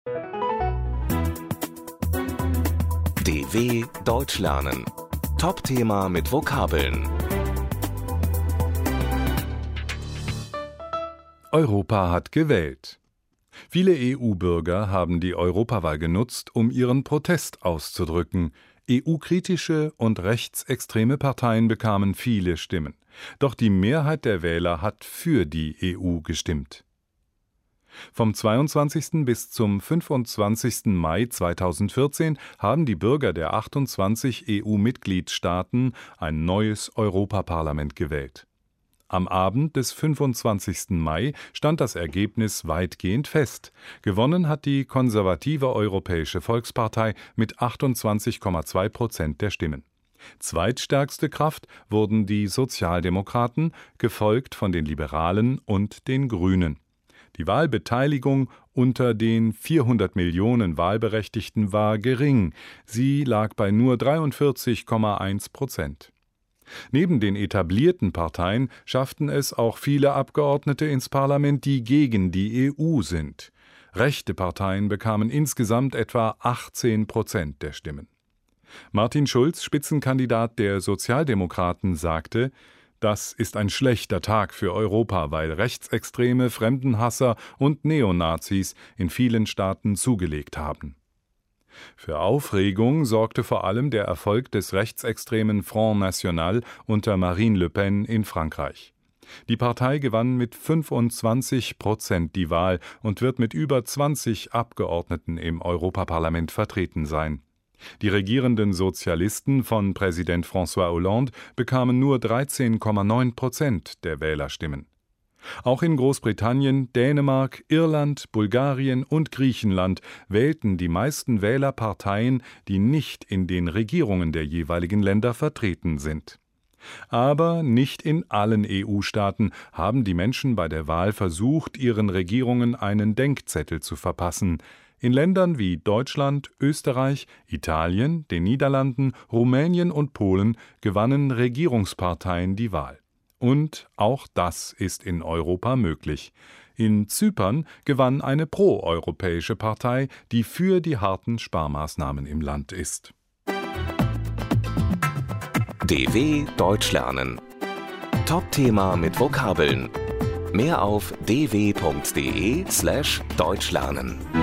DW Deutsch lernen. Top-Thema mit Vokabeln. Europa hat gewählt. Viele EU-Bürger haben die Europawahl genutzt, um ihren Protest auszudrücken. EU-kritische und rechtsextreme Parteien bekamen viele Stimmen. Doch die Mehrheit der Wähler hat für die EU gestimmt. Vom 22. bis zum 25. Mai 2014 haben die Bürger der 28 EU-Mitgliedstaaten ein neues Europaparlament gewählt. Am Abend des 25. Mai stand das Ergebnis weitgehend fest. Gewonnen hat die konservative Europäische Volkspartei mit 28,2% der Stimmen. Zweitstärkste Kraft wurden die Sozialdemokraten, gefolgt von den Liberalen und den Grünen. Die Wahlbeteiligung unter den 400 Millionen Wahlberechtigten war gering. Sie lag bei nur 43,1%. Neben den etablierten Parteien schafften es auch viele Abgeordnete ins Parlament, die gegen die EU sind. Rechte Parteien bekamen insgesamt etwa 18% der Stimmen. Martin Schulz, Spitzenkandidat der Sozialdemokraten, sagte: Das ist ein schlechter Tag für Europa, weil Rechtsextreme, Fremdenhasser und Neonazis in vielen Staaten zugelegt haben. Für Aufregung sorgte vor allem der Erfolg des rechtsextremen Front National unter Marine Le Pen in Frankreich. Die Partei gewann mit 25% die Wahl und wird mit über 20 Abgeordneten im Europaparlament vertreten sein. Die regierenden Sozialisten von Präsident François Hollande bekamen nur 13,9% der Wählerstimmen. Auch in Großbritannien, Dänemark, Irland, Bulgarien und Griechenland wählten die meisten Wähler Parteien, die nicht in den Regierungen der jeweiligen Länder vertreten sind. Aber nicht in allen EU-Staaten haben die Menschen bei der Wahl versucht, ihren Regierungen einen Denkzettel zu verpassen. In Ländern wie Deutschland, Österreich, Italien, den Niederlanden, Rumänien und Polen gewannen Regierungsparteien die Wahl. Und auch das ist in Europa möglich. In Zypern gewann eine proeuropäische Partei, die für die harten Sparmaßnahmen im Land ist. DW Deutsch lernen. Top-Thema mit Vokabeln. Mehr auf dw.de/deutschlernen.